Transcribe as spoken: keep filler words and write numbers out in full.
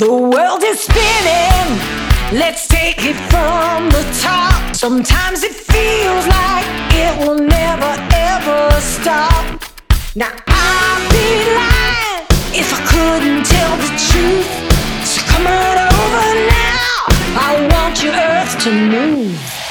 The world is spinning, let's take it from the top. Sometimes it feels like it will never ever stop. Now I'd be lying if I couldn't tell the truth. So come on over now, I want your earth to move.